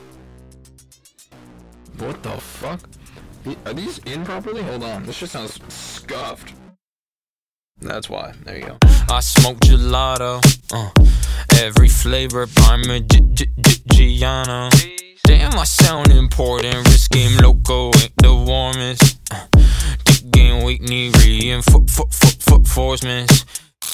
What the fuck? Are these in properly? Hold on, this just sounds scuffed. That's why. There you go. I smoke gelato, every flavor Parmigiano. Damn, I sound important. Wrist game loco ain't the warmest. Dick game weak, knee reinforcements.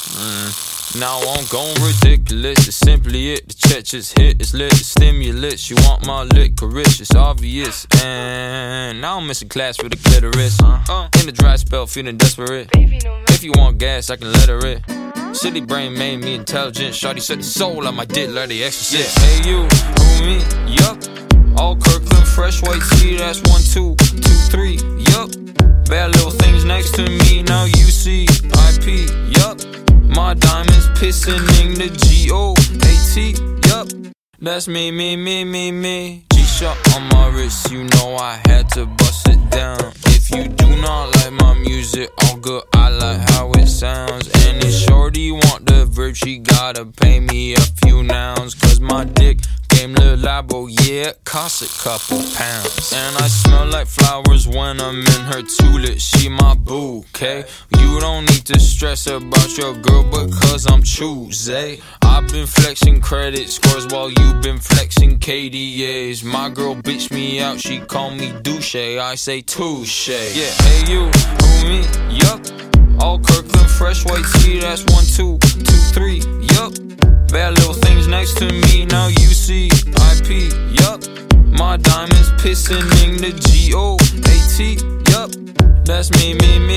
Now I'm going ridiculous. It's simply it. The check just hit. It's lit. It's stimulus. You want my licorice? It's obvious. And now I'm missing class for the clitoris. In the dry spell, feeling desperate. If you want gas, I can let her in. Silly brain made me intelligent. Shawty set the soul on my dick, let the exorcist. Yeah. Hey you, who me? Yup. All Kirkland fresh white tea. That's 1, 2, 2, 3. Yup. Bad little things next to me. Now you see IP. Yup. My diamonds pissing in the G-O-A-T. Yup. That's me. G-Shock on my wrist. You know I had to bust it down. If you do not like my music, all good, I like how it sounds. And if shorty want the verb, she gotta pay me a few nouns. Cause my dick game Le Labo, yeah, cost a couple pounds. And I smell like flowers when I'm in her tulip. She my bouquet. You don't need to stress about your girl because I'm choosy. I've been flexing credit scores while you been flexing KDAs. My girl bitch me out, she call me douche. I say touche. Yeah, hey you, who me? Yup. All Kirkland fresh white tea. That's 1, 2, 2, 3. Yup. Bad little things next to me. Now you see IP. Yup. My diamonds pissing in the G-O-A-T. Yup. That's me.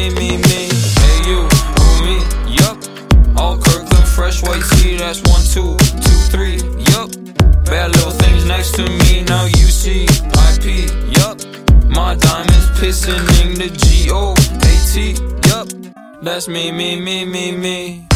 Hey you, who me? Yup. All Kirkland fresh white tea. That's 1, 2, 2, 3. Yup. Bad little things next to me. Now you see IP. Yup. My diamonds pissing in the G-O-A-T. Yup. That's me.